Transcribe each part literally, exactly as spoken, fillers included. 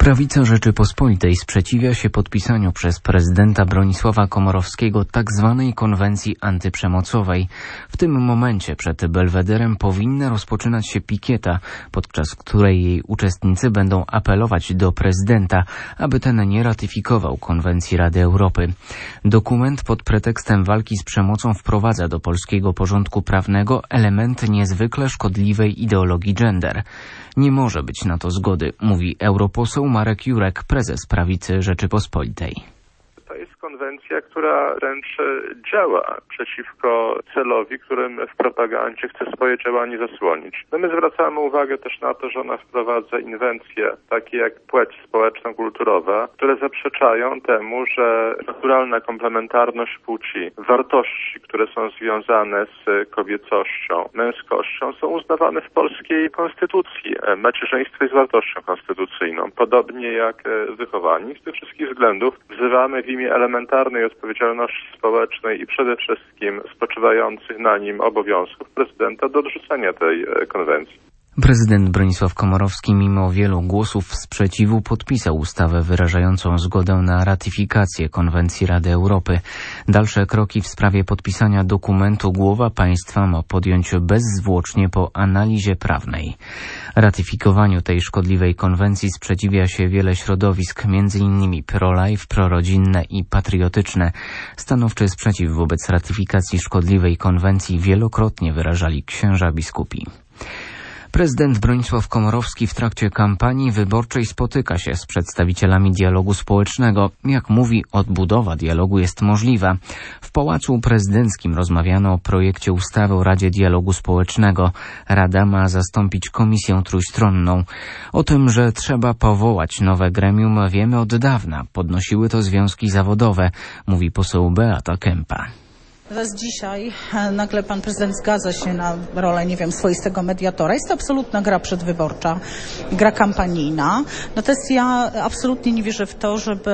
Prawica Rzeczypospolitej sprzeciwia się podpisaniu przez prezydenta Bronisława Komorowskiego tzw. konwencji antyprzemocowej. W tym momencie przed Belwederem powinna rozpoczynać się pikieta, podczas której jej uczestnicy będą apelować do prezydenta, aby ten nie ratyfikował konwencji Rady Europy. Dokument pod pretekstem walki z przemocą wprowadza do polskiego porządku prawnego element niezwykle szkodliwej ideologii gender. Nie może być na to zgody, mówi europoseł Marek Jurek, prezes Prawicy Rzeczypospolitej. To jest konwencja, która wręcz działa przeciwko celowi, którym w propagandzie chce swoje działanie zasłonić. No my zwracamy uwagę też na to, że ona wprowadza inwencje takie jak płeć społeczno-kulturowa, które zaprzeczają temu, że naturalna komplementarność płci, wartości, które są związane z kobiecością, męskością, są uznawane w polskiej konstytucji. Macierzyństwo jest wartością konstytucyjną, podobnie jak wychowanie. Z tych wszystkich względów wzywamy w imię elementarnej odpowiedzialności społecznej i przede wszystkim spoczywających na nim obowiązków prezydenta do odrzucenia tej konwencji. Prezydent Bronisław Komorowski mimo wielu głosów sprzeciwu podpisał ustawę wyrażającą zgodę na ratyfikację konwencji Rady Europy. Dalsze kroki w sprawie podpisania dokumentu głowa państwa ma podjąć bezzwłocznie po analizie prawnej. Ratyfikowaniu tej szkodliwej konwencji sprzeciwia się wiele środowisk, między innymi pro-life, prorodzinne i patriotyczne. Stanowczy sprzeciw wobec ratyfikacji szkodliwej konwencji wielokrotnie wyrażali księża biskupi. Prezydent Bronisław Komorowski w trakcie kampanii wyborczej spotyka się z przedstawicielami dialogu społecznego. Jak mówi, odbudowa dialogu jest możliwa. W Pałacu Prezydenckim rozmawiano o projekcie ustawy o Radzie Dialogu Społecznego. Rada ma zastąpić komisję trójstronną. O tym, że trzeba powołać nowe gremium, wiemy od dawna. Podnosiły to związki zawodowe, mówi poseł Beata Kempa. Teraz dzisiaj nagle pan prezydent zgadza się na rolę, nie wiem, swoistego mediatora. Jest to absolutna gra przedwyborcza, gra kampanijna. Natomiast ja absolutnie nie wierzę w to, żeby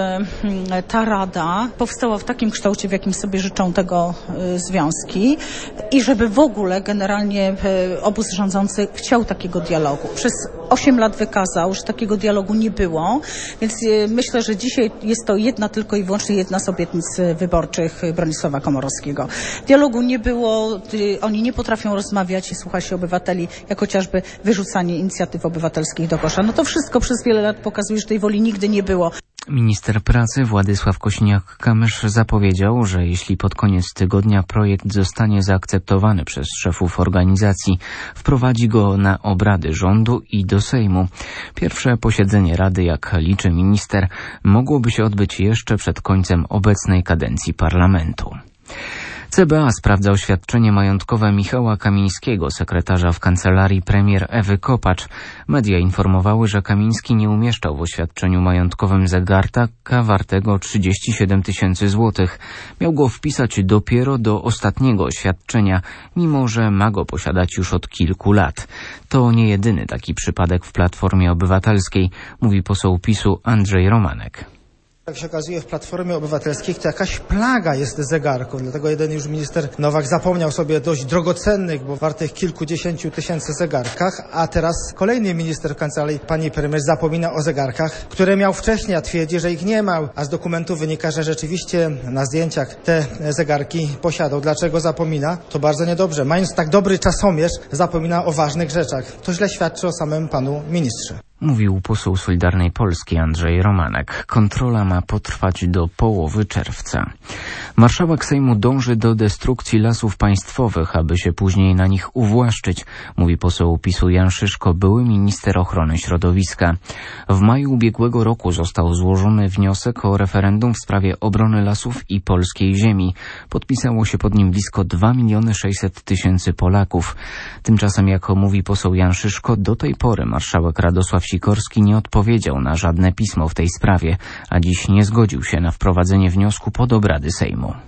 ta rada powstała w takim kształcie, w jakim sobie życzą tego związki i żeby w ogóle generalnie obóz rządzący chciał takiego dialogu. Przez osiem lat wykazał, że takiego dialogu nie było, więc myślę, że dzisiaj jest to jedna tylko i wyłącznie jedna z obietnic wyborczych Bronisława Komorowskiego. Dialogu nie było, oni nie potrafią rozmawiać i słuchać się obywateli, jak chociażby wyrzucanie inicjatyw obywatelskich do kosza. No to wszystko przez wiele lat pokazuje, że tej woli nigdy nie było. Minister pracy Władysław Kosiniak-Kamysz zapowiedział, że jeśli pod koniec tygodnia projekt zostanie zaakceptowany przez szefów organizacji, wprowadzi go na obrady rządu i do Sejmu. Pierwsze posiedzenie Rady, jak liczy minister, mogłoby się odbyć jeszcze przed końcem obecnej kadencji parlamentu. C B A sprawdza oświadczenie majątkowe Michała Kamińskiego, sekretarza w kancelarii premier Ewy Kopacz. Media informowały, że Kamiński nie umieszczał w oświadczeniu majątkowym zegarka wartego trzydzieści siedem tysięcy złotych. Miał go wpisać dopiero do ostatniego oświadczenia, mimo że ma go posiadać już od kilku lat. To nie jedyny taki przypadek w Platformie Obywatelskiej, mówi poseł PiSu Andrzej Romanek. Jak się okazuje, w Platformie Obywatelskiej to jakaś plaga jest zegarków, dlatego jeden już minister Nowak zapomniał sobie dość drogocennych, bo wartych kilkudziesięciu tysięcy zegarkach, a teraz kolejny minister w kancelarii pani premier zapomina o zegarkach, które miał wcześniej, a twierdzi, że ich nie ma, a z dokumentu wynika, że rzeczywiście na zdjęciach te zegarki posiadał. Dlaczego zapomina? To bardzo niedobrze. Mając tak dobry czasomierz, zapomina o ważnych rzeczach. To źle świadczy o samym panu ministrze. Mówił poseł Solidarnej Polski Andrzej Romanek. Kontrola ma potrwać do połowy czerwca. Marszałek Sejmu dąży do destrukcji lasów państwowych, aby się później na nich uwłaszczyć, mówi poseł PiSu Jan Szyszko, były minister ochrony środowiska. W maju ubiegłego roku został złożony wniosek o referendum w sprawie obrony lasów i polskiej ziemi. Podpisało się pod nim blisko dwa miliony sześćset tysięcy Polaków. Tymczasem, jak mówi poseł Jan Szyszko, do tej pory marszałek Radosław Sikorski nie odpowiedział na żadne pismo w tej sprawie, a dziś nie zgodził się na wprowadzenie wniosku pod obrady Sejmu.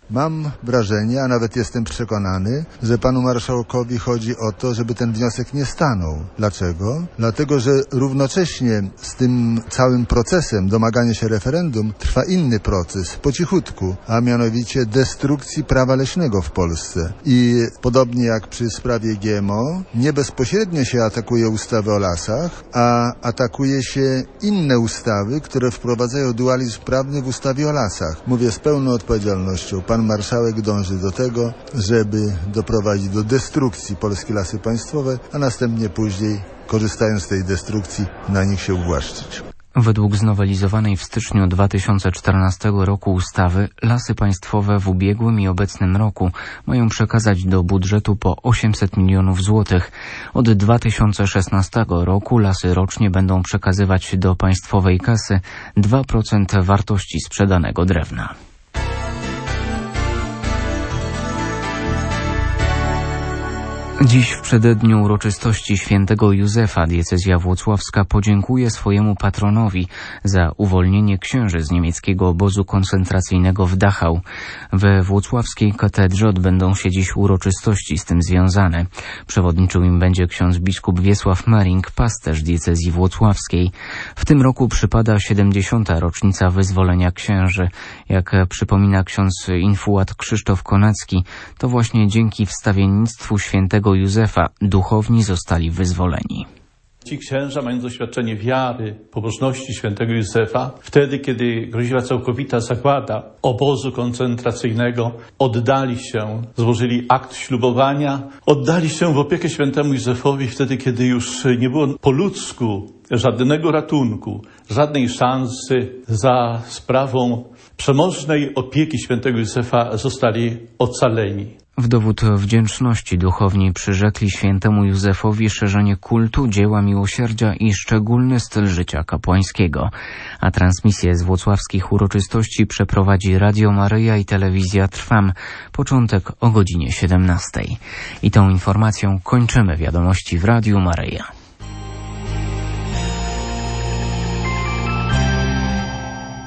Mam wrażenie, a nawet jestem przekonany, że panu marszałkowi chodzi o to, żeby ten wniosek nie stanął. Dlaczego? Dlatego, że równocześnie z tym całym procesem domagania się referendum trwa inny proces, po cichutku, a mianowicie destrukcji prawa leśnego w Polsce. I podobnie jak przy sprawie G M O, nie bezpośrednio się atakuje ustawy o lasach, a atakuje się inne ustawy, które wprowadzają dualizm prawny w ustawie o lasach. Mówię z pełną odpowiedzialnością. Pan marszałek dąży do tego, żeby doprowadzić do destrukcji Polskie Lasy Państwowe, a następnie później, korzystając z tej destrukcji, na nich się uwłaszczyć. Według znowelizowanej w styczniu dwa tysiące czternastego roku ustawy Lasy Państwowe w ubiegłym i obecnym roku mają przekazać do budżetu po osiemset milionów złotych. Od dwa tysiące szesnastego roku lasy rocznie będą przekazywać do państwowej kasy dwa procent wartości sprzedanego drewna. Dziś w przededniu uroczystości świętego Józefa diecezja włocławska podziękuje swojemu patronowi za uwolnienie księży z niemieckiego obozu koncentracyjnego w Dachau. We włocławskiej katedrze odbędą się dziś uroczystości z tym związane. Przewodniczył im będzie ksiądz biskup Wiesław Mering, pasterz diecezji włocławskiej. W tym roku przypada siedemdziesiąta rocznica wyzwolenia księży. Jak przypomina ksiądz infułat Krzysztof Konecki, to właśnie dzięki wstawiennictwu świętego Józefa duchowni zostali wyzwoleni. Ci księża, mając doświadczenie wiary, pobożności świętego Józefa, wtedy, kiedy groziła całkowita zagłada obozu koncentracyjnego, oddali się, złożyli akt ślubowania, oddali się w opiekę świętemu Józefowi wtedy, kiedy już nie było po ludzku żadnego ratunku, żadnej szansy. Za sprawą przemożnej opieki świętego Józefa zostali ocaleni. W dowód wdzięczności duchowni przyrzekli świętemu Józefowi szerzenie kultu, dzieła miłosierdzia i szczególny styl życia kapłańskiego. A transmisję z włocławskich uroczystości przeprowadzi Radio Maryja i Telewizja Trwam. Początek o godzinie siedemnastej. I tą informacją kończymy wiadomości w Radiu Maryja.